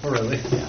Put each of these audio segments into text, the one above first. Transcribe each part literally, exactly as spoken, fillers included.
Oh, really? Yeah.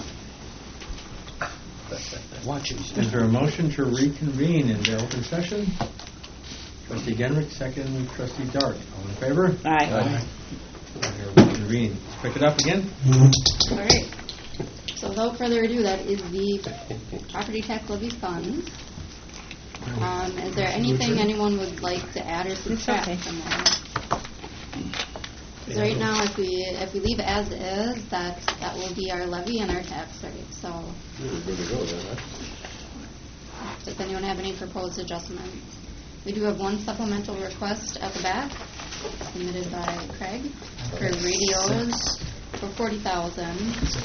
Watch him. Is there a motion to reconvene in the open session? Trustee Genrick, second. Trustee Dart. All in favor? Aye. Aye. We're reconvene. Let's pick it up again. All right. So without further ado, that is the property tax levy funds. Um, is there anything anyone would like to add or subtract okay. from there? Because right now, if we if we leave as is, that that will be our levy and our tax rate. So, We're good to go then, huh? does anyone have any proposed adjustments? We do have one supplemental request at the back, submitted by Craig for radios for forty thousand.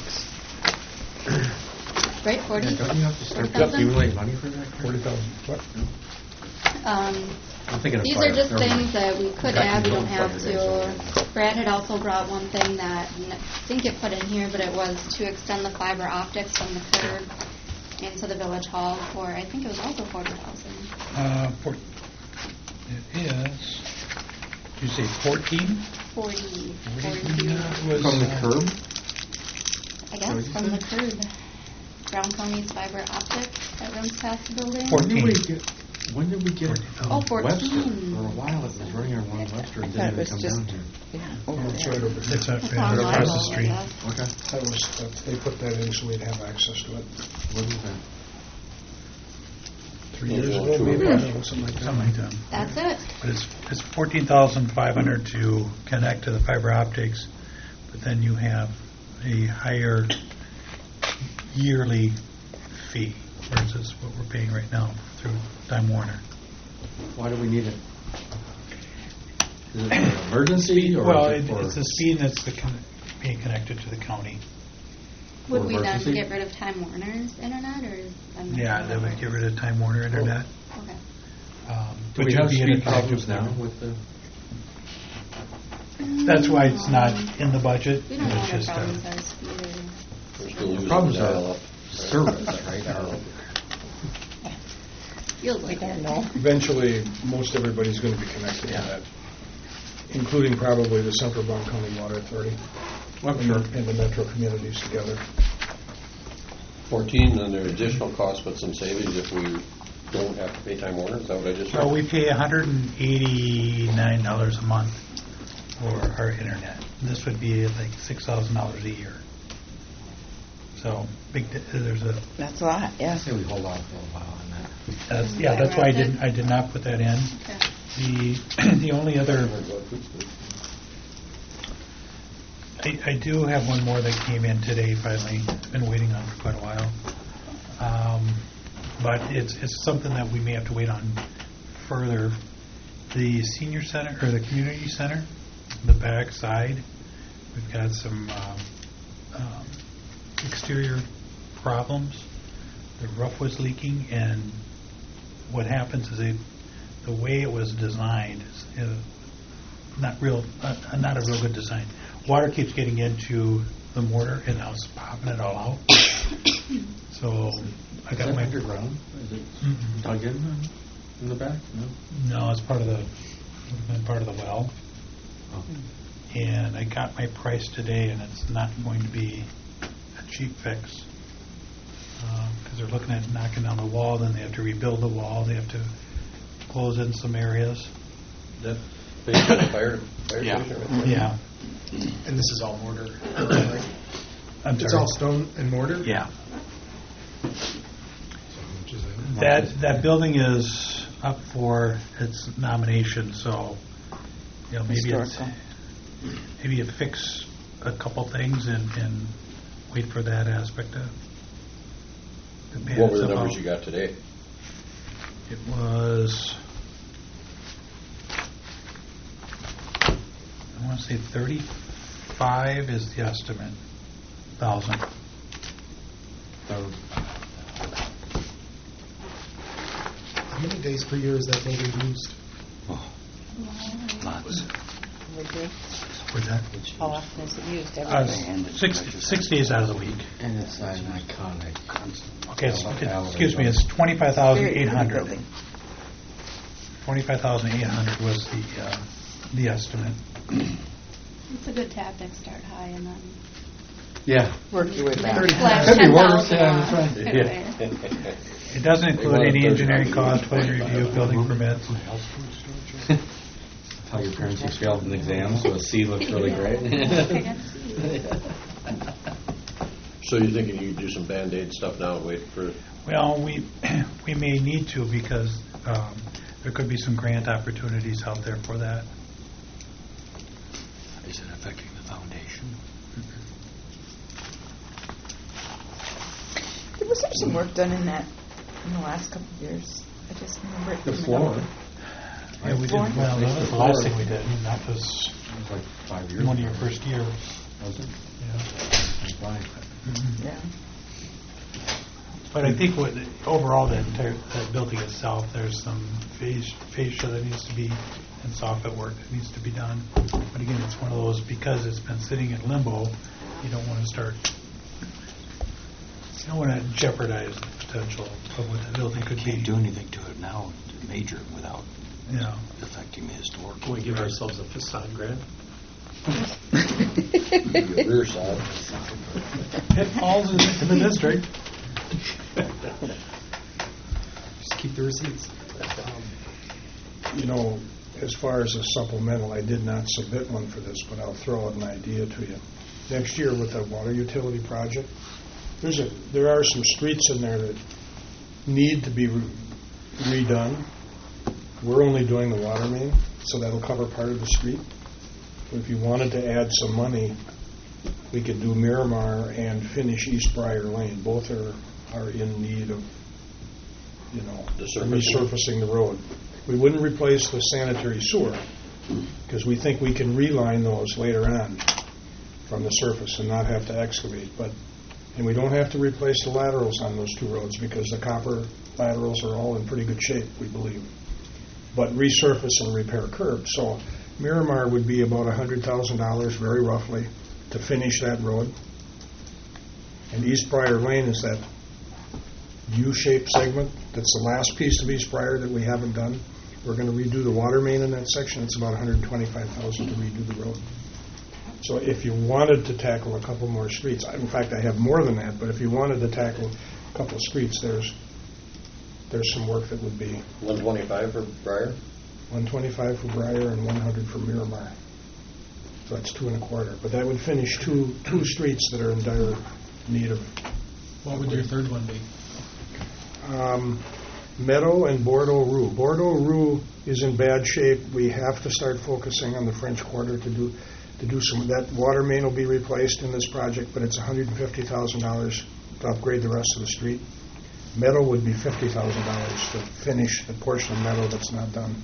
Right, forty. Yeah, don't you have to start forty thousand? accumulating money for that? Forty thousand. What? Um, I'm thinking of These fire. are just Never mind. things that we could Got add, we your don't own have budget, to. so- Brad had also brought one thing that n- didn't get put in here, but it was to extend the fiber optics from the curb into the village hall for, I think it was also forty thousand. Uh, for, it is, did you say fourteen? Forty, Forty, forty-two, uh, was, From the uh, curb? I What guess, did you from the say? curb. Brown County's fiber optics that runs past the building. When did we Fourteen. get, when did we get Oh, Webster? fourteen. For a while it was running on one Webster and I thought didn't it even was come just- down here. Yeah, over It's there. right over there. It's up It's right on across Marble, the I street. guess. Okay. That was, that, they put that in so we'd have access to it. What is that? Three Those years are ago, two maybe, of I us. don't know, something like that. Something like that. That's it. But it's, it's fourteen thousand five hundred to connect to the fiber optics, but then you have a higher yearly fee versus what we're paying right now through Time Warner. Why do we need it? Is it an emergency or Well, is it- it for? it's the speed that's the con- being connected to the county. Would For we then emergency? get rid of Time Warner's internet, or is? I'm not Yeah, sure. they would get rid of Time Warner Internet. Okay. Um, Do but we you'd have be in speed a problems connected- now with the? That's why it's not in the budget. We don't know It's what our just, uh, problems are, speed We're or. still The using problems the are dial-up. service, right? Our- Feels We like don't it. know. Eventually, most everybody's going to be connected to Yeah. that, including probably the Central Brown County Water Authority Well, and sure. the- and the metro communities together. Fourteen, then there are additional costs, but some savings if we don't have to pay Time Warner, is that what I just Well, read? we pay one hundred eighty-nine dollars a month for our internet. This would be like six thousand dollars a year. So, big. di- there's a, That's a lot, I yeah. say we hold off for a while on that. that's, yeah, that's why I didn't, I did not put that in. Okay. The, the only other, I, I do have one more that came in today finally, been waiting on for quite a while. Um, But it's, it's something that we may have to wait on further. The senior center, or the community center, the back side, we've got some um, um, exterior problems. The roof was leaking, and what happens is they, the way it was designed is uh, not real, uh, not a real good design. Water keeps getting into the mortar, and now it's popping it all out. So I Is got that my underground? Is it Mm-mm. dug in uh, in the back? No. No, it's part of the, would have been part of the well. Oh. And I got my price today, and it's not going to be a cheap fix. Because they're looking at knocking down the wall, then they have to rebuild the wall, they have to close in some areas. That based on the fire, fire Yeah. station? right? Yeah. And this is all mortar? I'm It's sorry. all stone and mortar? Yeah. So how much is that? That, that building is up for its nomination, so, you know, maybe it's, Historical. maybe you fix a couple things and, and wait for that aspect to, to pan What were the itself numbers out. you got today? It was, I want to say thirty-five is the estimate, thousand. How many days per year is that building used? Lots. Would be. What's that? How often is it used? Every Uh, day? six, six days out of the week. And it's an iconic. Okay, it's, it's- excuse me, it's twenty-five thousand Very eight pretty hundred. building. Twenty-five thousand eight hundred was the, uh, the estimate. It's a good tactic, start high and then Yeah. Work your way back. Slash Could be ten worse, thousand yeah, off. that's right. Anyway. It doesn't include want any a engineering third costs, party. plan review, building permits. How your parents used to failed an exam, so a C looks really great. I got C. So you're thinking you could do some Band-Aid stuff now and wait for, Well, we, we may need to because um, there could be some grant opportunities out there for that. Is it affecting the foundation? Was there some work done in that in the last couple of years? I just remember it. The coming floor. up. Yeah, we did, Floor? well, that was the last thing we did, and that was It was like five years. one of your ago. first years. Was it? Yeah. That's right. Yeah. But I think what, overall, that entire, that building itself, there's some phase, fascia that needs to be, and soffit work that needs to be done. But again, it's one of those, because it's been sitting in limbo, you don't want to start, you don't want to jeopardize the potential of what the building could be. Can't do anything to it now, major, without You know. affecting the historic. Can we give ourselves a facade grant? the rear side. It falls in in the district. Just keep the receipts. You know, as far as a supplemental, I did not submit one for this, but I'll throw out an idea to you. Next year with the water utility project, there's a, there are some streets in there that need to be re- redone. We're only doing the water main, so that'll cover part of the street. But if you wanted to add some money, we could do Miramar and finish East Briar Lane. Both are, are in need of, you know, The surfacing. resurfacing the road. We wouldn't replace the sanitary sewer, because we think we can reline those later on from the surface and not have to excavate. But, and we don't have to replace the laterals on those two roads, because the copper laterals are all in pretty good shape, we believe. But resurface and repair curbs. So Miramar would be about one hundred thousand dollars, very roughly, to finish that road. And East Briar Lane is that U-shaped segment. That's the last piece of East Briar that we haven't done. We're going to redo the water main in that section. It's about one hundred twenty-five thousand dollars to redo the road. So if you wanted to tackle a couple more streets, in fact, I have more than that, but if you wanted to tackle a couple of streets, there's there's some work that would be one twenty-five for Briar? one twenty-five for Briar and one hundred for Miramar. So that's two and a quarter. But that would finish two two streets that are in dire need of. What would your third one be? Um, Meadow and Bordeaux Rue. Bordeaux Rue is in bad shape. We have to start focusing on the French Quarter to do to do some. That water main will be replaced in this project, but it's one hundred fifty thousand dollars to upgrade the rest of the street. Meadow would be fifty thousand dollars to finish the portion of Meadow that's not done.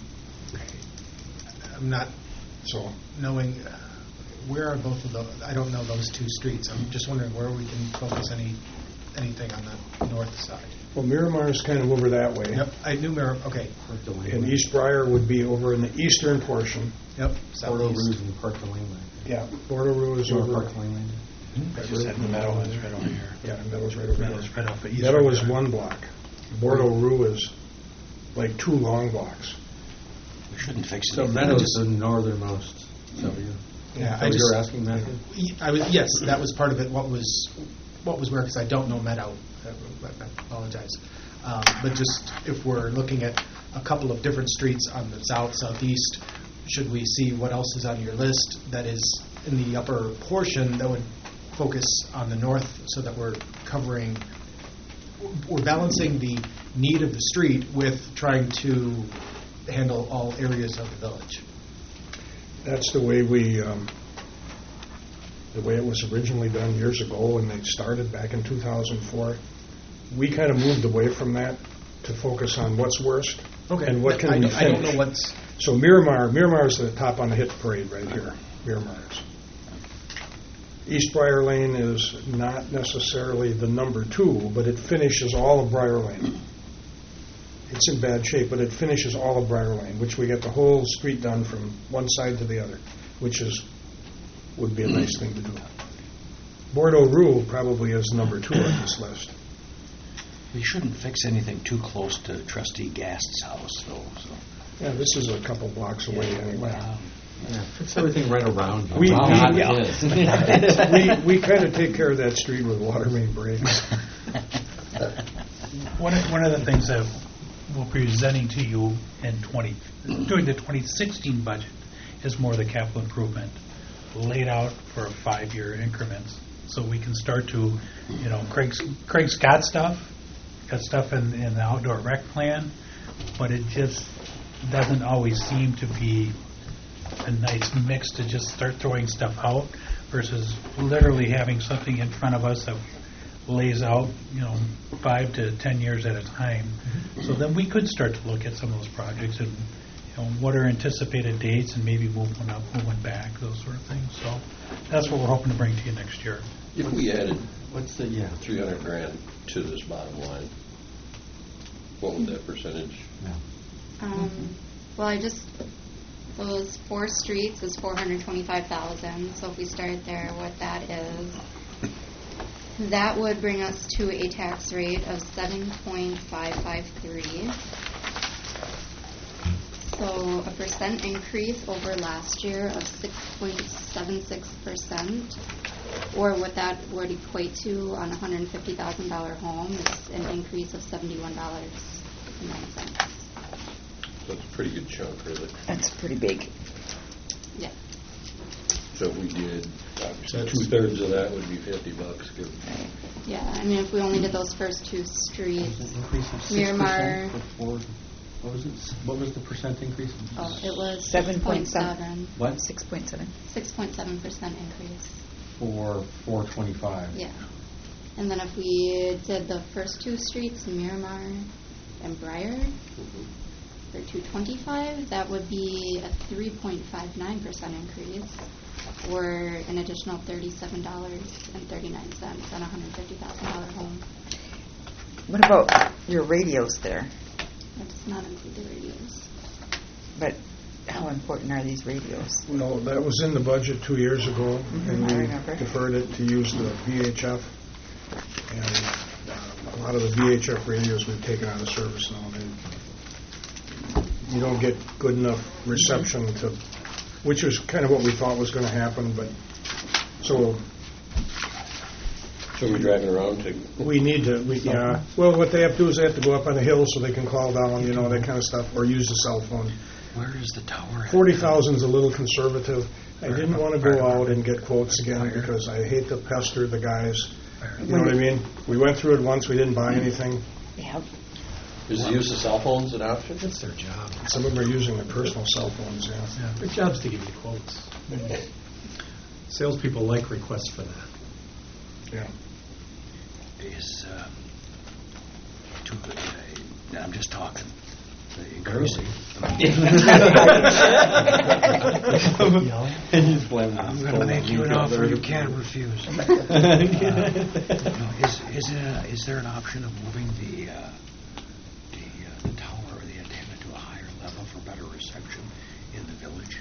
I'm not So knowing, uh, where are both of those, I don't know those two streets. I'm just wondering where we can focus any, anything on the north side. well, Miramar is kind of over that way. Yep, I knew Mar, okay. And East Briar would be over in the eastern portion. Yep, Bordeaux southeast. Rouge and Park the Lane Lane. Yeah, Bordeaux Rue is Or over. Park the Lane Lane. I just said the meadow is right over here. Yeah, Meadow's right over there. Meadow's right off of East. Meadow is River. one block. Bordeaux Rue is like two long blocks. We shouldn't fix So it. Meadows is the northernmost. So you, Yeah, so I just, you're asking, Matthew? I was, yes, that was part of it. What was, what was where, because I don't know Meadow. I I apologize. Um, But just, if we're looking at a couple of different streets on the south, southeast, should we see what else is on your list that is in the upper portion that would focus on the north so that we're covering, we're balancing the need of the street with trying to handle all areas of the village? That's the way we, um, the way it was originally done years ago when they started back in two thousand four. We kind of moved away from that to focus on what's worst and what can I we don't- I don't finish. know what's, So Miramar, Miramar is the top on the hit parade right here. Miramar's. East Briar Lane is not necessarily the number two, but it finishes all of Briar Lane. It's in bad shape, but it finishes all of Briar Lane, which we get the whole street done from one side to the other, which is, would be a nice thing to do. Bordeaux Rue probably is number two on this list. We shouldn't fix anything too close to Trustee Gast's house, though, so. Yeah, this is a couple blocks away anyway. Um, Yeah, fix everything right around you. We- How we- hot yeah. it is. We, we kind of take care of that street with water main breaks. One of, one of the things that we're presenting to you in twenty, during the twenty sixteen budget is more the capital improvement laid out for five-year increments. So we can start to, you know, Craig's, Craig's got stuff, got stuff in, in the outdoor rec plan, but it just doesn't always seem to be a nice mix to just start throwing stuff out versus literally having something in front of us that lays out, you know, five to ten years at a time. So then we could start to look at some of those projects and, you know, what are anticipated dates and maybe move one up, move one back, those sort of things. So that's what we're hoping to bring to you next year. If we added What's the, yeah. three hundred grand to this bottom line, what would that percentage? Um, well, I just, those four streets is four hundred twenty-five thousand, so if we start there, what that is, that would bring us to a tax rate of seven point five five three. So a percent increase over last year of six point seven six percent, or what that would equate to on a one hundred fifty thousand dollars home is an increase of seventy-one dollars and nine cents. That's a pretty good chunk, really. That's pretty big. Yeah. So if we did, obviously, two-thirds of that would be fifty bucks. Give- Yeah, I mean, if we only did those first two streets, Was it an increase of six Miramar. percent for four? What was it? What was the percent increase? oh, it was Seven six point point seven. seven. What? Six point seven. six point seven percent increase. For four twenty-five. Yeah. And then if we did the first two streets, Miramar and Briar, for two twenty-five, that would be a three point five nine percent increase, or an additional thirty-seven dollars and thirty-nine cents on a one hundred fifty thousand dollars home. What about your radios there? That does not include the radios. But how important are these radios? No, that was in the budget two years ago, and I we remember. deferred it to use the V H F. And uh, a lot of the V H F radios we've taken out of service now. They, you don't get good enough reception to, which was kind of what we thought was going to happen, but, so So we're driving around to, we need to, we, yeah, well, what they have to do is they have to go up on the hill so they can call down, you know, that kind of stuff, or use a cell phone. Where is the tower at? Forty thousand is a little conservative. I didn't want to go out and get quotes again because I hate to pester the guys. You know what I mean? We went through it once, we didn't buy anything. Yeah. is the use of cell phones an option? It's their job. Some of them are using their personal cell phones, yeah. Their job's to give you quotes. Salespeople like requests for that. Yeah. Is, uh, too good, uh, I'm just talking, the increasing. I'm going to make you an offer you can't refuse. No, is, is, it, is there an option of moving the, uh, the, uh, the tower or the antenna to a higher level for better reception in the village?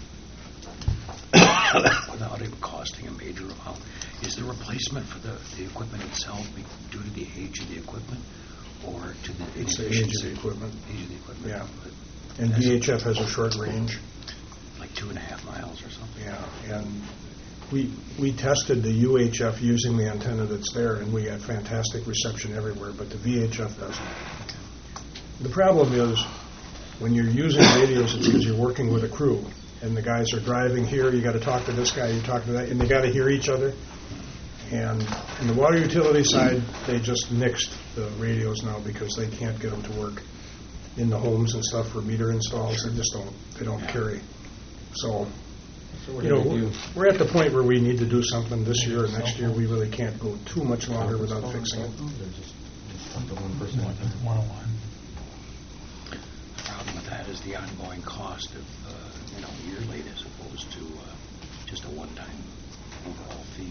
Without it costing a major amount. Is the replacement for the, the equipment itself be due to the age of the equipment or to the It's the age of inefficiency? the equipment. Age of the equipment. Yeah. But And that's V H F has a short range. like two and a half miles or something. Yeah, and we, we tested the U H F using the antenna that's there, and we had fantastic reception everywhere, but the V H F doesn't. The problem is, when you're using radios, it's because you're working with a crew, and the guys are driving here, you got to talk to this guy, you talk to that, and they got to hear each other. And in the water utility side, they just nixed the radios now because they can't get them to work in the homes and stuff for meter installs. They just don't, they don't carry. So, So what you do know, we we're- do? we're at the point where we need to do something this year or next year. We really can't go too much longer without fixing it. They're just just up to one percent. one oh one. The problem with that is the ongoing cost of, uh, you know, yearly as opposed to uh, just a one-time overall fee.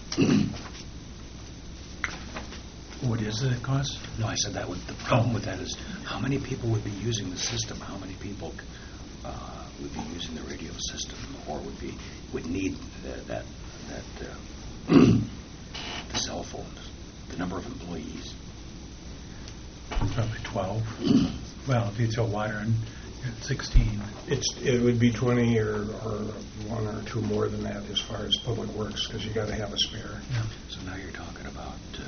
What is it cost? No, I said that would, the problem with that is how many people would be using the system? How many people uh, would be using the radio system or would be, would need that, that, that uh, the cell phones, the number of employees? Probably twelve. Well, if you throw water and, At sixteen. It's, it would be twenty or, or one or two more than that as far as public works, because you got to have a spare. Yeah. So now you're talking about uh,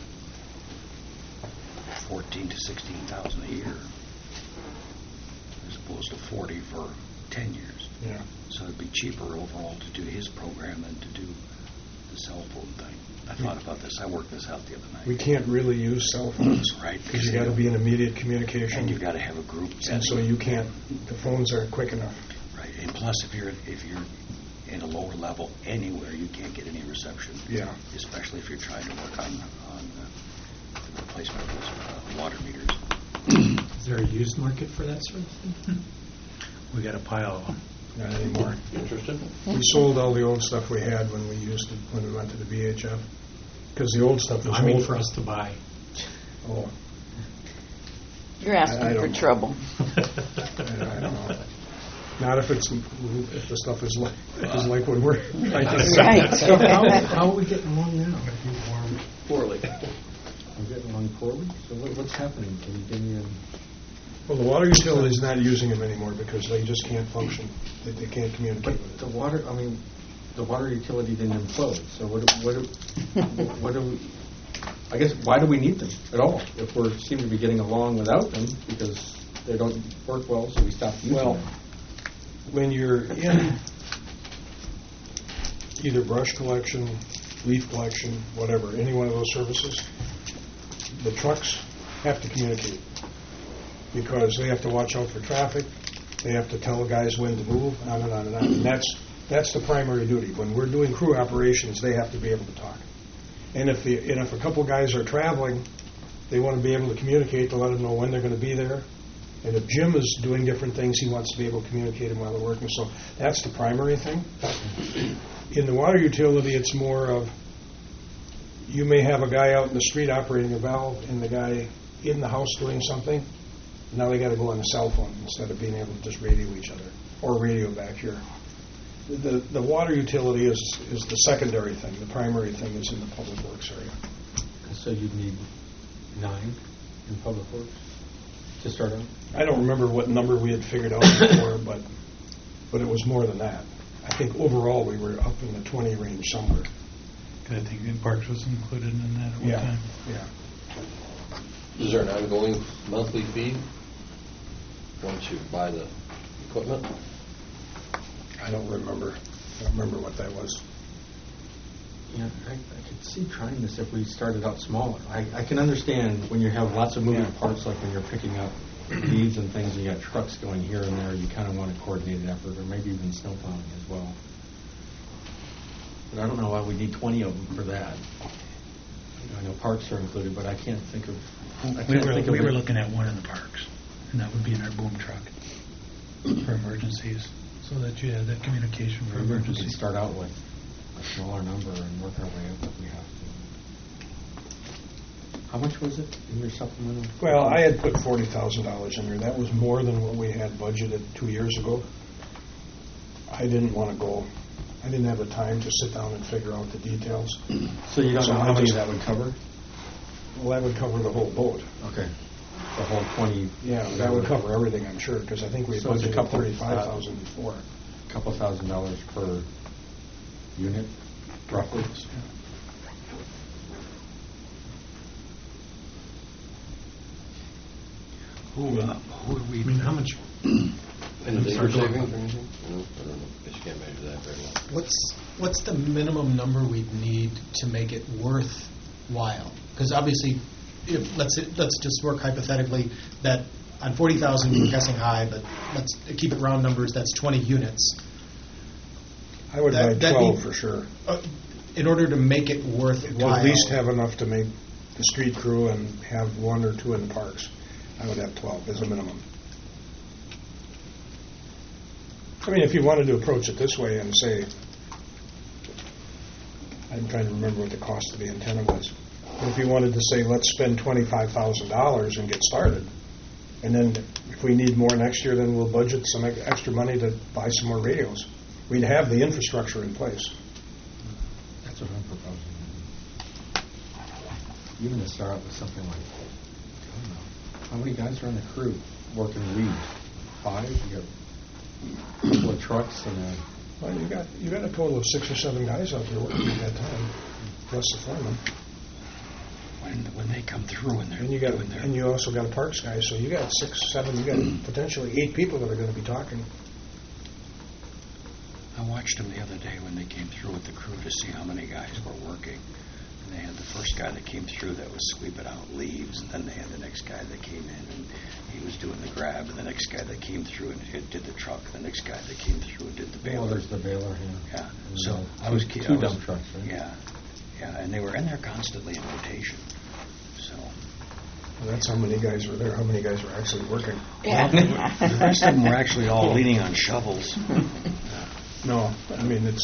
fourteen to sixteen thousand a year, as opposed to forty for ten years. Yeah. So it'd be cheaper overall to do his program than to do the cell phone thing. I thought about this. I worked this out the other night. We can't really use cell phones. Right. Because you got to be in immediate communication. And you've got to have a group And setting. so you can't, the phones aren't quick enough. Right. And plus, if you're if you're in a lower level anywhere, you can't get any reception. Yeah. Especially if you're trying to work on on uh, the replacement of those uh, water meters. Is there a used market for that sort of thing? We got a pile of them. Not anymore. Interested? We sold all the old stuff we had when we used it, when we went to the V H F. Because the old stuff was I mean, old. for us to buy. Oh, You're asking I- I for don't know. trouble. I I don't know. Not if it's, if the stuff is like, is like what we're trying to sell. Right. So how, how are we getting along now? Poorly. I'm getting along poorly. So what, what's happening? Can you give me a... Well, the water utility's not using them anymore because they just can't function. They, they can't communicate But with the it. water, I mean, the water utility didn't implode, so what, do- what, do- what do we, I guess, why do we need them at all? If we seem to be getting along without them, because they don't work well, so we stopped using Well, them. when you're in either brush collection, leaf collection, whatever, any one of those services, the trucks have to communicate because they have to watch out for traffic, they have to tell guys when to move, on and on and on. And that's, that's the primary duty. When we're doing crew operations, they have to be able to talk. And if the, and if a couple guys are traveling, they want to be able to communicate to let them know when they're going to be there. And if Jim is doing different things, he wants to be able to communicate them while they're working. So that's the primary thing. In the water utility, it's more of, you may have a guy out in the street operating a valve and the guy in the house doing something. Now they got to go on a cell phone instead of being able to just radio each other or radio back here. The the water utility is is the secondary thing. The primary thing is in the public works area. So you'd need nine in public works to start out? I don't remember what number we had figured out before, but but it was more than that. I think overall we were up in the twenty range somewhere. I think Parks was included in that at one Yeah, time. yeah. Is there an ongoing monthly fee once you buy the equipment? I don't remember. I don't remember what that was. Yeah, I, I could see trying this if we started out smaller. I, I can understand when you have lots of moving Yeah. parts, like when you're picking up leaves and things, and you got trucks going here and there, you kind of want a coordinated effort, or maybe even snow plowing as well. But I don't know why we need twenty of them for that. You know, I know parks are included, but I can't think of. I We can't were, think of we were it. looking at one in the parks, and that would be in our boom truck for emergencies, so that you have that communication for Maybe if we could emergencies. start out with a smaller number and work our way up if we have to. How much was it in your supplemental? Well, I had put forty thousand dollars in there. That was more than what we had budgeted two years ago. I didn't want to go, I didn't have the time to sit down and figure out the details. So you don't So know I how many just- that would cover? Well, that would cover the whole boat. Okay. The whole twenty? Yeah, that would cover everything, I'm sure, because I think we had So it's a budgeted couple, uh, thirty-five thousand before. Couple thousand dollars per unit, roughly? Who, uh, who are we? I mean, how much, Any labor Start going savings up. or anything? No, I don't know. Guess you can't measure that very well. what's, what's the minimum number we'd need to make it worthwhile? Because obviously, if, let's, let's just work hypothetically, that on forty thousand, we're guessing high, but let's keep it round numbers, that's twenty units. I would That- buy that'd twelve be- for sure. Uh, In order to make it To worthwhile. at least have enough to make the street crew and have one or two in the parks. I would have twelve as a minimum. I mean, if you wanted to approach it this way and say, I'm trying to remember what the cost of the antenna was. But if you wanted to say, let's spend twenty-five thousand dollars and get started, and then if we need more next year, then we'll budget some ex- extra money to buy some more radios. We'd have the infrastructure in place. That's what I'm proposing. Even to start out with something like, I don't know, how many guys are on the crew working weed? five, you got a couple of trucks and a... Well, you got, you got a total of six or seven guys out there working at that time, plus the foreman. When, when they come through and they're And you got, doing their... and you also got a parks guy, so you got six, seven, you got potentially eight people that are gonna be talking. I watched them the other day when they came through with the crew to see how many guys were working. And they had the first guy that came through that was sweeping out leaves, and then they had the next guy that came in and he was doing the grab, and the next guy that came through and did, did the truck, the next guy that came through and did the baler. Well, there's the baler, yeah. Yeah, And, so uh, I was... two- I two was- dump trucks, right? Yeah, yeah, and they were in there constantly in rotation, so... Well, that's how many guys were there, how many guys were actually working. Yeah. The rest of them were actually all leaning on shovels. No, I mean, it's,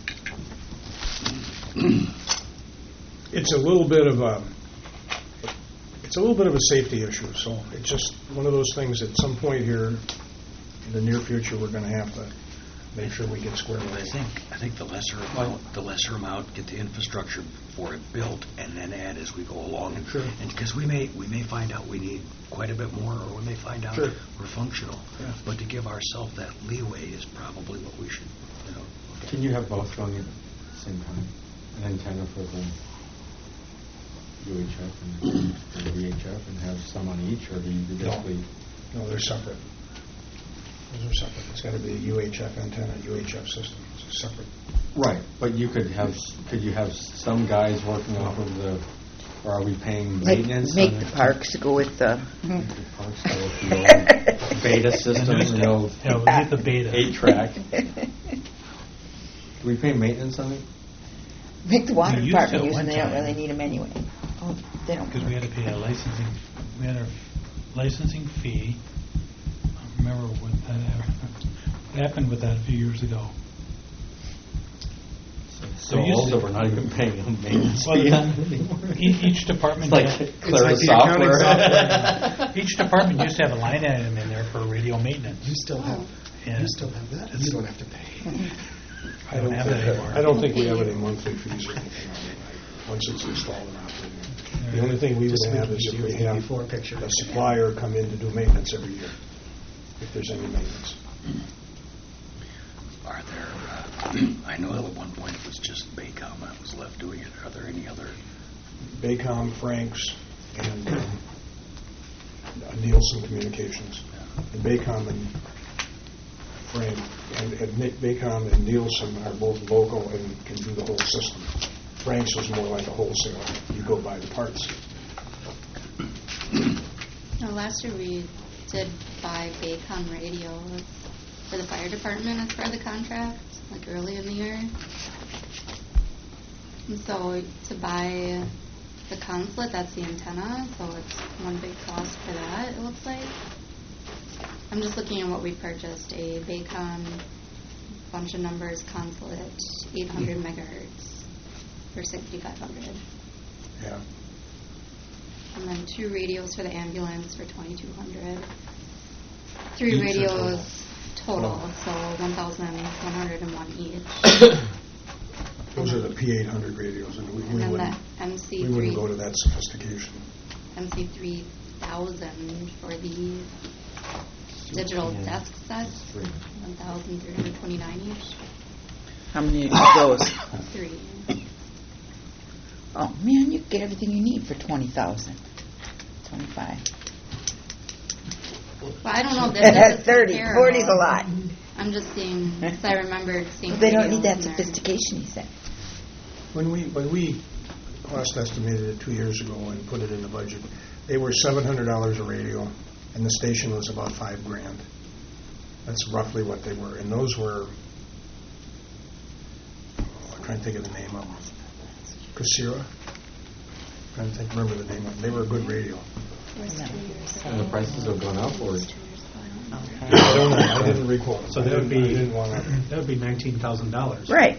it's a little bit of a, it's a little bit of a safety issue, so it's just one of those things at some point here in the near future, we're gonna have to make sure we get squared I away. think, I think the lesser amount, the lesser amount, get the infrastructure for it built, and then add as we go along. And- Sure. And, because we may, we may find out we need quite a bit more, or we may find out Sure. we're functional. Yeah. But to give ourselves that leeway is probably what we should, you know. look at. Can you have both going at the same time? An antenna for the U H F and the V H F, and have some on each, or do you No. basically... No, they're separate. Those are separate. It's gotta be a U H F antenna, U H F system. It's a separate. Right, but you could have, could you have some guys working off of the, or are we paying Make, maintenance? make on the it? parks go with the, Make the parks go with the old beta system, the old Yeah, we'll get the beta. eight-track. Do we pay maintenance on it? make the water We used department to use them, one they don't time. really need them anyway. Oh, they don't. Because we had to pay a licensing, we had a licensing fee. I don't remember what that, what happened with that a few years ago. So We used old to- that we're not even paying a maintenance Well, fee on it anymore? E- Each department, It's like had- Clara like the accounting software. each department used to have a line item in there for radio maintenance. You still have, Yeah. you still have that, and you don't have to pay. I don't have that anymore. I don't think we have any monthly fees or anything on it, once it's installed and operating. The only thing we would Just have like is you if we used the have before picture. a supplier come in to do maintenance every year, if there's any maintenance. Are there, uh, I know at one point it was just Baycom that was left doing it. Are there any other? Baycom, Franks, and um, Nielsen Communications. And Baycom and Frank, and, and Nick- Baycom and Nielsen are both local and can do the whole system. Franks was more like a wholesaler. You go buy the parts. No, last year we did buy Baycom radio for the fire department as part of the contract, like early in the year. And so to buy the consulate, that's the antenna, so it's one big cost for that, it looks like. I'm just looking at what we purchased, a Baycom bunch of numbers consulate, eight hundred megahertz for sixty-five hundred. Yeah. And then two radios for the ambulance for twenty-two hundred. Three Each or radios total, total? so one thousand one hundred and one each. Those are the P eight hundred radios, and we, And we then wouldn't, the M C we wouldn't three, go to that sophistication. M C three thousand for the digital Yeah. desk sets, Three. one thousand three hundred twenty-nine each. How many of those? Three. Oh, man, you get everything you need for twenty thousand. Twenty-five. Well, I don't know if this is Thirty, comparable. forty's a lot. I'm just seeing, because I remembered seeing Well, they don't radios need that in there. sophistication, he said. When we, when we cost estimated it two years ago and put it in the budget, they were seven hundred dollars a radio, and the station was about five grand. That's roughly what they were, and those were, oh, I'm trying to think of the name of them. Casira? Trying to think, remember the name of them. They were a good radio. And the prices have gone up, or? I don't know, I didn't recall. So I that would didn't- I be, didn't want to. that would be nineteen thousand dollars. Right.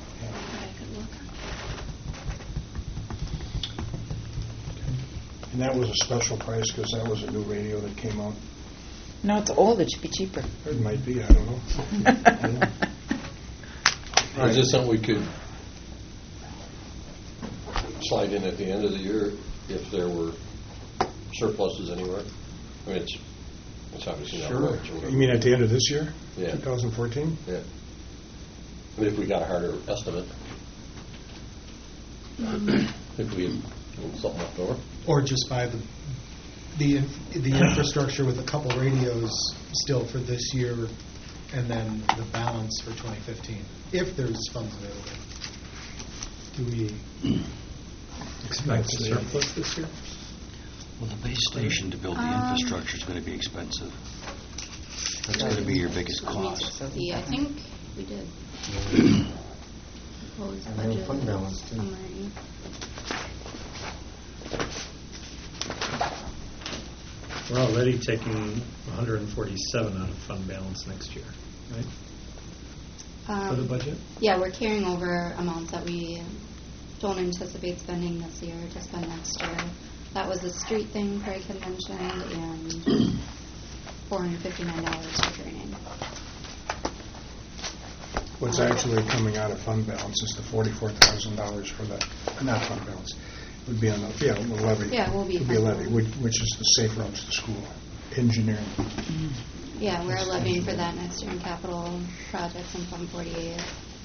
And that was a special price because that was a new radio that came out. No, it's old, it should be cheaper. It might be, I don't know. I don't know. Is this something we could slide in at the end of the year if there were surpluses anywhere? I mean, it's It's obviously not Sure. much. You mean at the end of this year? Yeah. twenty fourteen? Yeah. I mean, if we got a harder estimate, if we had something left over. Or just buy the, the, inf- the infrastructure with a couple radios still for this year, and then the balance for twenty fifteen, if there's funds available. Do we expect a surplus this year? Well, the base station to build the Um, infrastructure is going to be expensive. That's going to be your biggest Let me cost. see, I think we did. Proposed And then budget fund balance, too. summary. We're already taking one hundred forty-seven out of fund balance next year, right? For the Um, budget? Yeah, we're carrying over amounts that we don't anticipate spending this year to spend next year. That was the street thing Craig had mentioned, and four hundred fifty-nine dollars for training. What's actually coming out of fund balance is the forty-four thousand dollars for the, not fund balance, would be on the, yeah, the levy. Yeah, will be Would be a fund levy, balance. which which is the safe routes to school, engineering. Yeah, we're levying for that next year in capital projects in Fund forty-eight.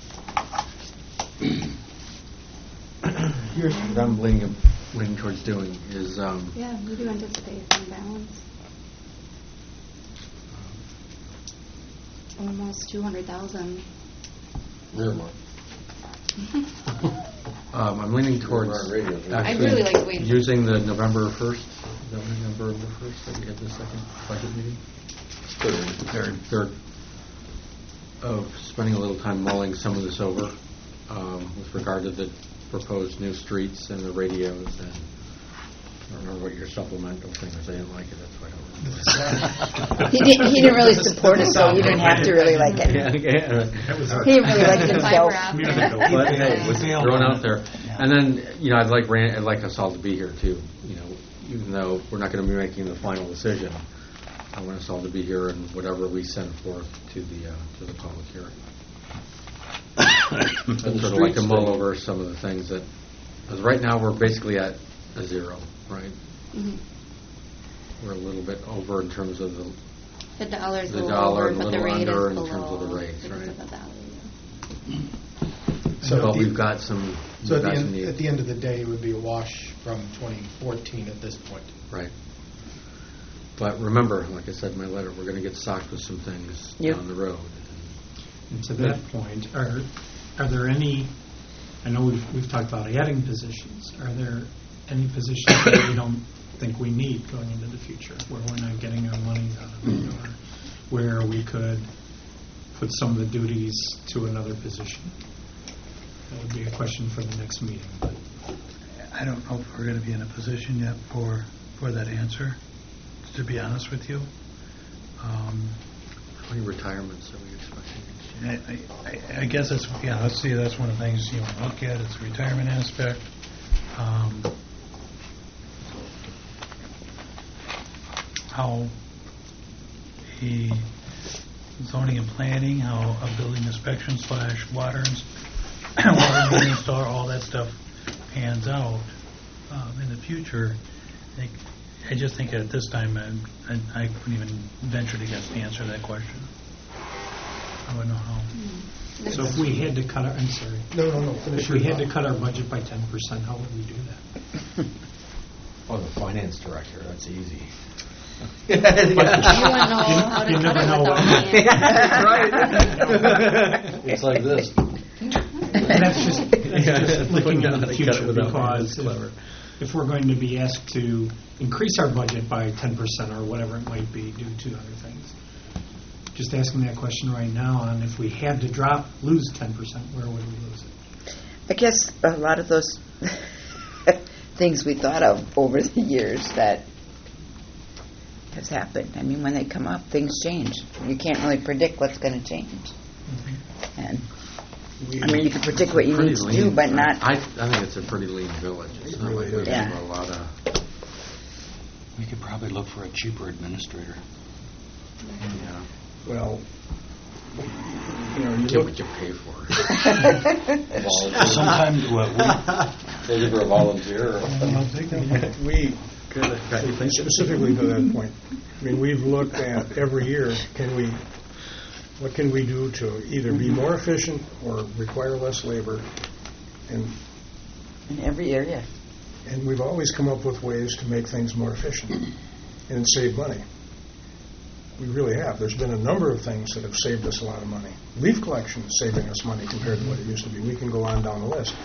Here's what I'm leaning, leaning towards doing is, um, Yeah, we do anticipate fund balance. Almost two hundred thousand. Miramar. um, I'm leaning towards Our radios, right? actually I'd really like to wait. using the November first, is that November first that we had the second budget meeting? Third. Third. Third. Of spending a little time mulling some of this over um, with regard to the proposed new streets and the radios, and I don't know what your supplemental thing was. I didn't like it, that's why I don't remember. He didn't, he didn't really support it, so you didn't have to really like it. Yeah, yeah. He didn't really like it himself. But hey, it was thrown out there. And then, you know, I'd like Ran, I'd like us all to be here too. You know, even though we're not going to be making the final decision, I want us all to be here and whatever we send forth to the uh, to the public hearing. I'd sort of like to mull over some of the things that, because right now we're basically at a zero, right? Mhm. We're a little bit over in terms of the The dollar's a The little dollar over, and a but the little rate under is in below. terms of the rates, because right? of the value. So but at the- we've got some. So we've at the got some end, need. at the end of the day, it would be a wash from twenty fourteen at this point. Right. But remember, like I said in my letter, we're going to get socked with some things Yep. down the road. And to that point, are, are there any, I know we've, we've talked about adding positions, are there any positions that we don't think we need going into the future, where we're not getting our money out of it, or where we could put some of the duties to another position? That would be a question for the next meeting, but I don't know if we're going to be in a position yet for, for that answer, to be honest with you. Um, How many retirements are we expecting? I, I, I guess that's, yeah, let's see, that's one of the things you want to look at, is the retirement aspect. Um, how the zoning and planning, how a building inspection slash water, ins- water main install, all that stuff pans out um, in the future. I think, I just think at this time, I, I I couldn't even venture to guess the answer to that question. I wouldn't know how. so if we had to cut our, I'm sorry, No, no, no, finish if we your had to thought. cut our budget by ten percent, how would we do that? Oh, the finance director, that's easy. You wouldn't know how to You cut never it know without what- me. It's like this. And that's just, that's just looking Wouldn't know into how the to cut it future, without me. because That's clever. if, if we're going to be asked to increase our budget by ten percent or whatever it might be due to other things, just asking that question right now, on if we had to drop, lose ten percent, where would we lose it? I guess a lot of those things we thought of over the years that has happened. I mean, when they come up, things change. You can't really predict what's going to change. And I mean, you can predict what you Pretty need to lean. do, but not. I, I think it's a pretty lean village. It's not like we Yeah. have a lot of. We could probably look for a cheaper administrator. Yeah. Well, you know, you Get look, what you pay for. Sometimes, well, we, Looking for a volunteer. or- we, Good. Got you thinking. Specifically to that point. I mean, we've looked at every year, can we, what can we do to either be more efficient or require less labor? And In every area. and we've always come up with ways to make things more efficient and save money. We really have. There's been a number of things that have saved us a lot of money. Leaf collection is saving us money compared to what it used to be. We can go on down the list.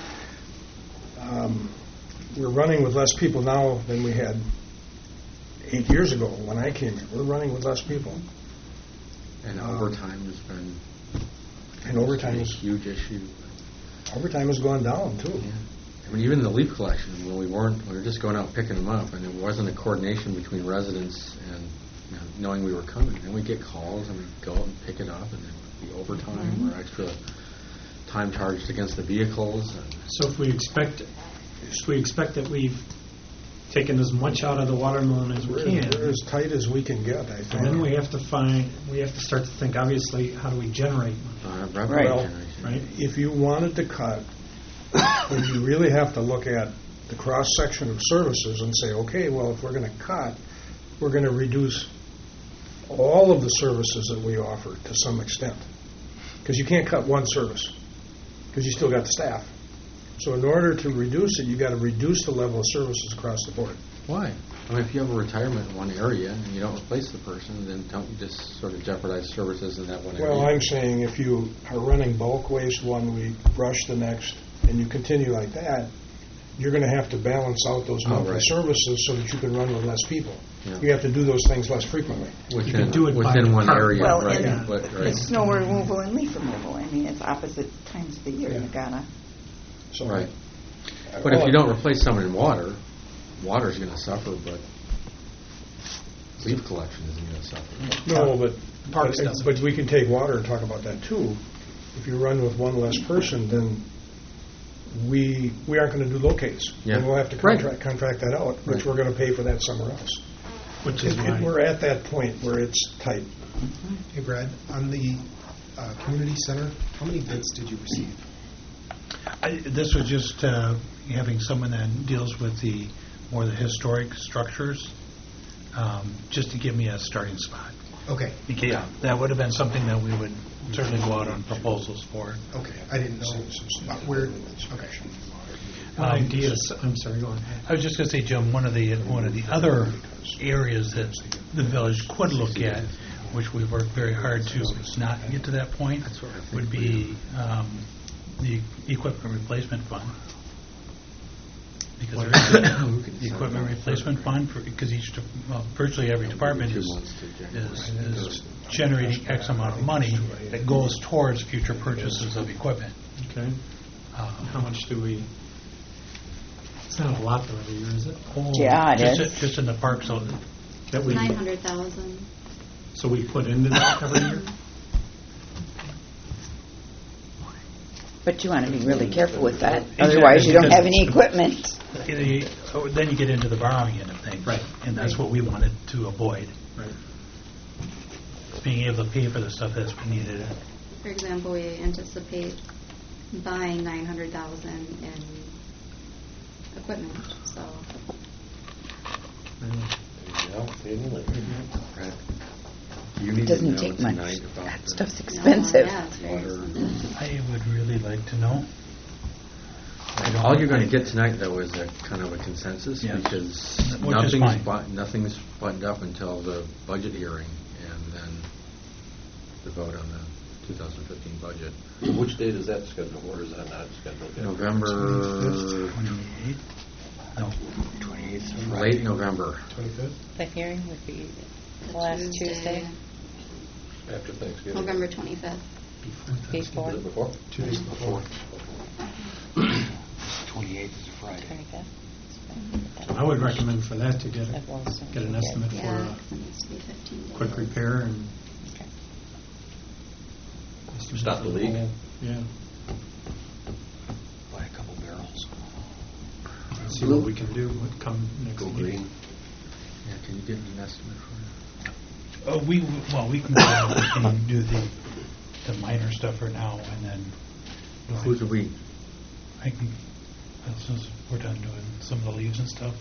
Um, we're running with less people now than we had eight years ago when I came here. We're running with less people. And Uh, overtime has been And overtime a is, huge issue. overtime has gone down, too. Yeah. I mean, even the leaf collection, when we weren't, we were just going out picking them up, and there wasn't a coordination between residents and you know, knowing we were coming. And we'd get calls, and we'd go out and pick it up, and then it would be overtime Mm-hmm. or extra time charged against the vehicles. And So if we expect, if we expect that we've taken as much out of the water mill as we We're, can, we're as tight as we can get, I think. and then we have to find, we have to start to think, obviously, how do we generate money, uh, revenue Right. generation. right? If you wanted to cut, then you really have to look at the cross-section of services and say, okay, well, if we're going to cut, we're going to reduce all of the services that we offer to some extent. Because you can't cut one service, because you still got the staff. So in order to reduce it, you got to reduce the level of services across the board. Why? I mean, if you have a retirement in one area and you don't replace the person, then don't you just sort of jeopardize services in that one area? Well, I'm saying if you are running bulk waste one week, brush the next, and you continue like that, you're going to have to balance out those Oh, monthly right. services so that you can run with less people. Yeah. You have to do those things less frequently. Within, can do it by within one department. area, Well, right? and but- right. it's snow removal and leaf removal. I mean, it's opposite times of the year. Yeah. You gotta. So, Right. uh, But if all you I- don't replace someone in water, water's going to suffer, but leaf collection isn't going to suffer. No, but, Parks but, doesn't. but we can take water and talk about that too. If you run with one less person, then we we aren't going to do locates. Yeah. And we'll have to Right. contract contract that out, which Right. we're going to pay for that somewhere else. Which is And- why. and we're at that point where it's tight. Hey, Brad, on the uh, community center, how many bids did you receive? I- This was just uh, having someone that deals with the, more the historic structures, um, just to give me a starting spot. Okay, Yeah, that would have been something that we would certainly go out on proposals for. okay, I didn't know about where, okay. One Um, idea, I'm sorry, go on. I was just going to say, Jim, one of the, one of the other areas that the village could look at, which we've worked very hard to not get to that point, would be um, the equipment replacement fund. Because there is a- the equipment replacement fund, because each, de- well, virtually every department is, is is generating X amount of money that goes towards future purchases of equipment. Okay. Uh, How much do we, it's not a lot though every year, is it? oh, Yeah, it just is. in- Just in the parks, so That we, Nine hundred thousand. so we put into that every year? But you want to be really careful with that. Exactly, Otherwise, you don't because- have any equipment. the- oh, then you get into the borrowing end of things. Right. And that's what we wanted to avoid, Right. being able to pay for the stuff that's been needed. For example, we anticipate buying nine hundred thousand in equipment, so. Yeah, feeling it. Right. You need It to doesn't know take much. tonight about That the- stuff's No, expensive. Yeah, it's very Water. expensive. I would really like to know. I don't- All you're going to get tonight, though, is a kind of a consensus, Yes. because Which is nothing's fine. bu- nothing's buttoned up until the budget hearing, and then the vote on the two thousand fifteen budget. Which date is that scheduled, or is that not scheduled yet? November, twenty-eight? No. twenty-eighth. late November. twenty-fifth? The hearing would be the last Tuesday After Thanksgiving? November twenty-fifth. before Is it before? Two days before. twenty-eighth is a Friday. twenty-fifth. I would recommend for that to get, a- That was- get an estimate for Yeah, a 'cause it needs to be fifteen days. quick repair and. Okay. Stop the leak? Yeah, Buy a couple barrels. see what we can do, what come next Go meeting. green. Yeah, can you get me an estimate for Uh, we, well, we can, go out and we can do the, the minor stuff for now, and then. that? Who's the we? I can, uh, since we're done doing some of the leaves and stuff,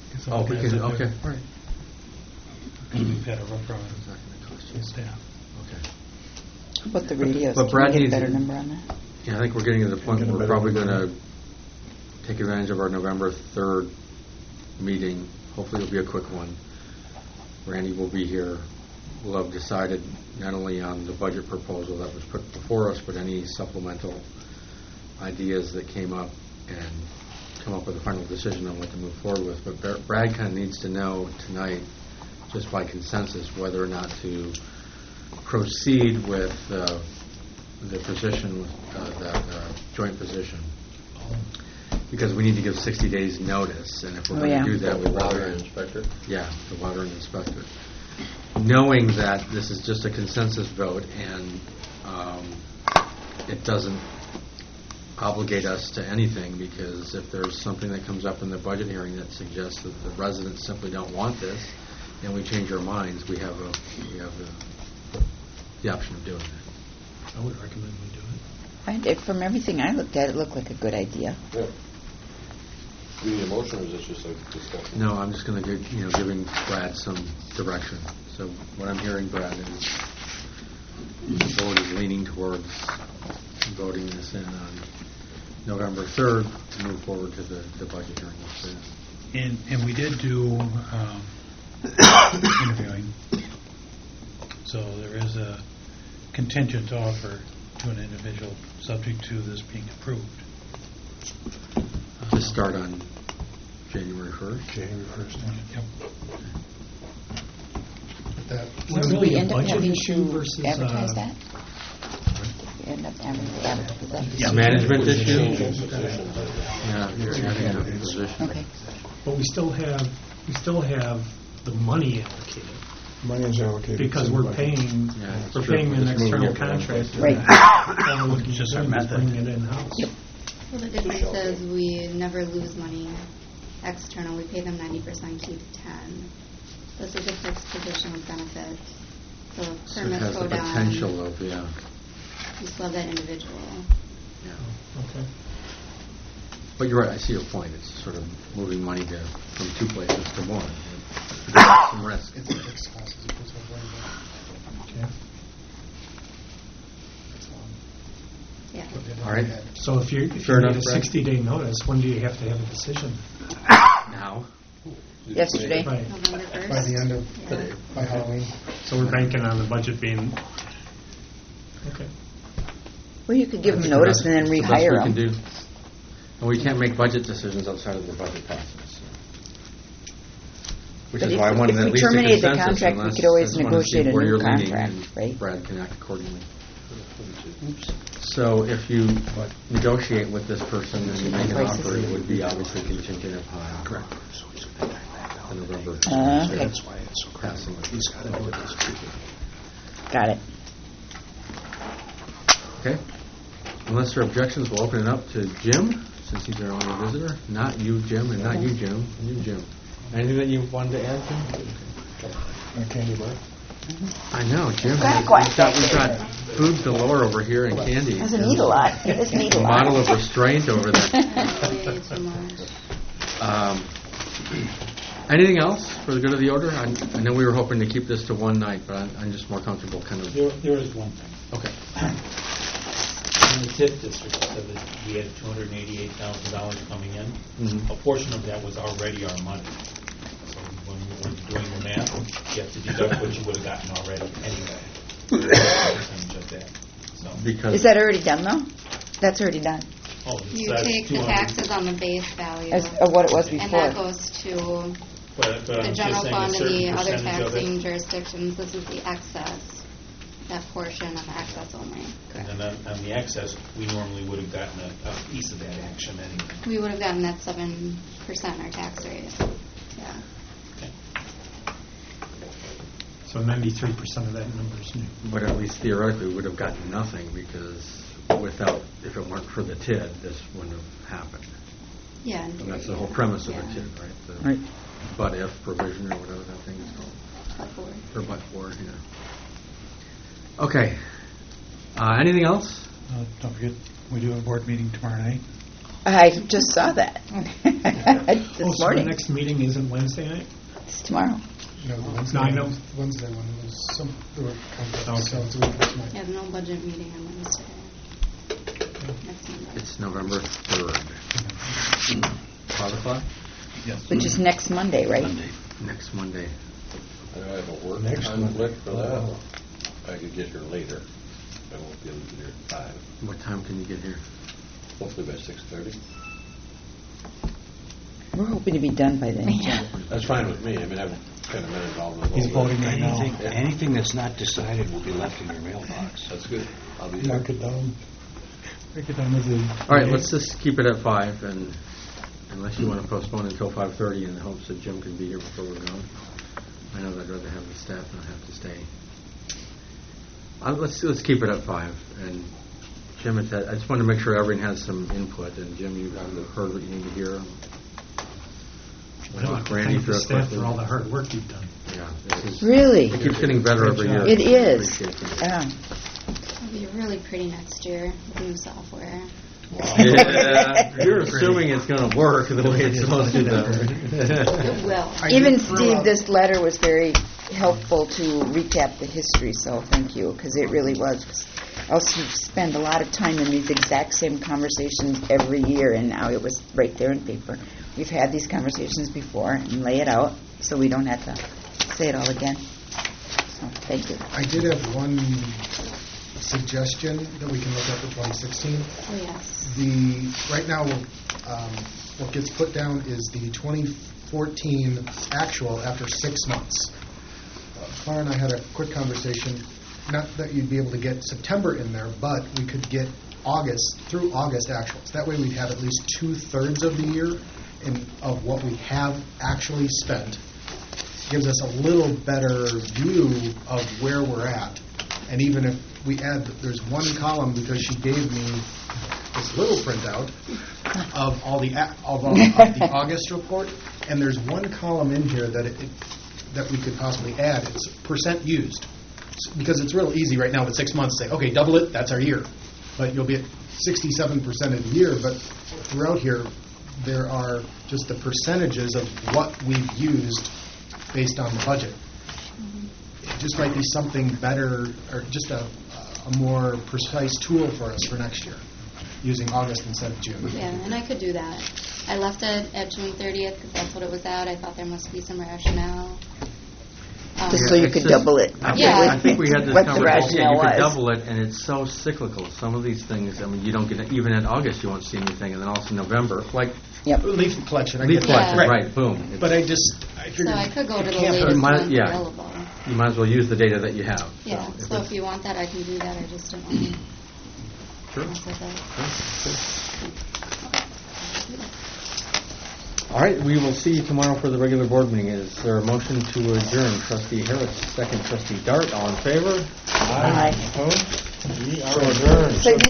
So Oh, we that's can, up there. okay, all right. And we've had a rough around It's not going to cost you. with staff. Okay. How about the radios? But Can Brad we get a needs better it. number on that? Yeah, I think we're getting to the point Get a where we're better probably number. going to take advantage of our November third meeting. Hopefully it'll be a quick one. Randy will be here. We'll have decided not only on the budget proposal that was put before us, but any supplemental ideas that came up and come up with a final decision on what to move forward with. But Bar- Brad kind of needs to know tonight, just by consensus, whether or not to proceed with uh, the position, uh, that uh, joint position. Because we need to give sixty days notice, and if we're Oh, going yeah. to do that, we'd Water rather... inspector. Yeah, the water and inspector. Knowing that this is just a consensus vote, and um, it doesn't obligate us to anything, because if there's something that comes up in the budget hearing that suggests that the residents simply don't want this, and we change our minds, we have a, we have a, the option of doing that. I would recommend we do it. I, it, from everything I looked at, it looked like a good idea. Yeah. Do you need a motion, or is this just a discussion? No, I'm just going to give, you know, giving Brad some direction. So what I'm hearing, Brad, is the board is leaning towards voting this in on November third to move forward to the, the budget hearing. So, And, and we did do um, interviewing. So there is a contingent offer to an individual subject to this being approved. to start on January first. January first. Yep. Is that Did really we a end up budget having issue to versus, advertise uh, that? We end up having to advertise that? Yeah, management issue. Changing positions. Yeah, you're adding a position. Okay. But we still have, we still have the money allocated, Money is allocated. because to the we're budget. paying, Yeah, it's we're true. paying an Just moving external it from one place contractor. to Right. All we're looking Just to our do is method. bring it in-house. Yep. Well, the difference is we never lose money external. We pay them ninety percent, keep ten. This is a fixed position with benefits. So if So it permits has go the down, potential of, yeah. you still have that individual. yeah. Okay. But you're right, I see your point. It's sort of moving money to, from two places to one. There's some risk. It's a fixed cost as opposed to a variable. Okay. Yeah. Put it in All right. my head. So if you, if Fair you need enough, a Brad. sixty-day notice, when do you have to have a decision? Now, Yesterday. Right. November first. By the end of, Yeah. by Halloween. So we're banking on the budget being, okay. Well, you could give that's them the notice best- and then that's the best rehire we them. can do. And we can't make budget decisions outside of the budget process. Which But is if- why I wanted if at we least a terminated the consensus, contract, we unless- could always I just wanna see negotiate a where new you're leaning, contract, and right? Brad can act accordingly. So if you negotiate with this person and you make an Prices. offer, it would be obviously contingent upon Correct. the November. Uh, okay. That's why it's so Passing. critical. He's got to do this. Got it. Okay. Unless there are objections, we'll open it up to Jim, since he's our only visitor. Not you, Jim, and not you, Jim. You, Jim. Anything that you wanted to add, Jim? Uh, Candy bar? I know, Jim. Got it We've quiet. got, we've got food galore over here and candy. Doesn't eat a lot. He doesn't eat a A lot. model of restraint over there. Way too much. Um, anything else for the good of the order? I, I know we were hoping to keep this to one night, but I'm, I'm just more comfortable kind of. There, there is one thing. Okay. In the TIF district, it said that we had two hundred eighty-eight thousand dollars coming in. Mhm. A portion of that was already our money. So when we were doing the math, you have to deduct what you would have gotten already anyway. Percentage of that. So, Because Is that already done, though? That's already done. oh, it You says take the 200 taxes on the base value. As of what it was And before. that goes to But, but the I'm general just saying a fund and certain the other percentage of taxing it. jurisdictions. This is the excess, that portion on the excess only. And then on, on the excess, we normally would have gotten a, a piece of that action anyway. We would have gotten that seven percent our tax rate. Yeah. Okay. So ninety-three percent of that number is new. But at least theoretically, we would have gotten nothing because without, if it weren't for the T I D, this wouldn't have happened. Yeah. in And that's the theory, whole yeah. premise of Yeah. the T I D, right? The Right. But if provision or whatever that thing is called. But for- Or but for, yeah. Okay. Uh, anything else? Uh, Don't forget, we do have a board meeting tomorrow night. I just saw that Oh, this so the morning. next meeting isn't Wednesday night? It's tomorrow. No, the Wednesday, No, I know. Wednesday one was some, there were conflicts, Okay. so it's a week from tonight. I have no budget meeting on Wednesday. Next Monday. It's November third. Five o'clock? Which is next Monday, right? Monday. Next Monday. I know I have a work Next conflict for Monday. that. Oh. I could get here later. I won't be able to get here at five. What time can you get here? Hopefully by six thirty. We're hoping to be done by then, Jim. That's fine with me. I mean, I've kind of been involved with all He's this. voting right now. Anything, anything that's not decided will be left in your mailbox. That's good. I'll be there. Knock it down. Break it down as a. All right, let's just keep it at five, and unless you want to postpone until five thirty in the hopes that Jim can be here before we're gone. I know that I'd rather have the staff not have to stay. Uh, let's let's keep it at five, and Jim, it's, I just want to make sure everyone has some input, and Jim, you've heard what you need to hear. I'd like to Randy thank the through a staff question. for all the hard work you've done. Yeah, this is, Really? it keeps getting better every year. It is. Appreciate that. Yeah. It'll be really pretty next year with new software. Yeah, you're assuming it's going to work the way it's supposed to, though. It will. I Even did throw Steve, out- this letter was very helpful to recap the history, so thank you, because it really was. 'Cause I also spend a lot of time in these exact same conversations every year, and now it was right there in paper. We've had these conversations before, and lay it out, so we don't have to say it all again. So, thank you. I did have one suggestion that we can look at for twenty sixteen. Oh, yes. The, right now, um, what gets put down is the twenty fourteen actual after six months. Uh, Clara and I had a quick conversation, not that you'd be able to get September in there, but we could get August, through August actuals. That way we'd have at least two-thirds of the year in, of what we have actually spent. Gives us a little better view of where we're at. And even if we add, there's one column, because she gave me this little printout of all the, a- of, all, of the August report, and there's one column in here that it, it, that we could possibly add. It's percent used. S- Because it's real easy right now with six months to say, okay, double it, that's our year. But you'll be at sixty-seven percent of the year, but throughout here, there are just the percentages of what we've used based on the budget. It just might be something better, or just a, a more precise tool for us for next year, using August instead of June. Yeah, and I could do that. I left it at June thirtieth because that's what it was at. I thought there must be some rationale. Um, Just so you it's could just- double it. I think, Yeah. I think we had this What the conversation. Yeah, rationale you could was. double it, and it's so cyclical. Some of these things, I mean, you don't get it, even in August, you won't see anything, and then also November, like Yep. Leaf collection, I leaf get that. collection, right? Boom. It's- But I just, I So figured. I could go to it the can't hurt. latest might- one yeah. available. You might as well use the data that you have. Yeah, if so it's- if you want that, I can do that. I just don't want to Sure. mess with it. All right, we will see you tomorrow for the regular board meeting. Is there a motion to adjourn? Trustee Harris, second. Trustee Dart, all in favor? Aye. Opposed? We are adjourned. So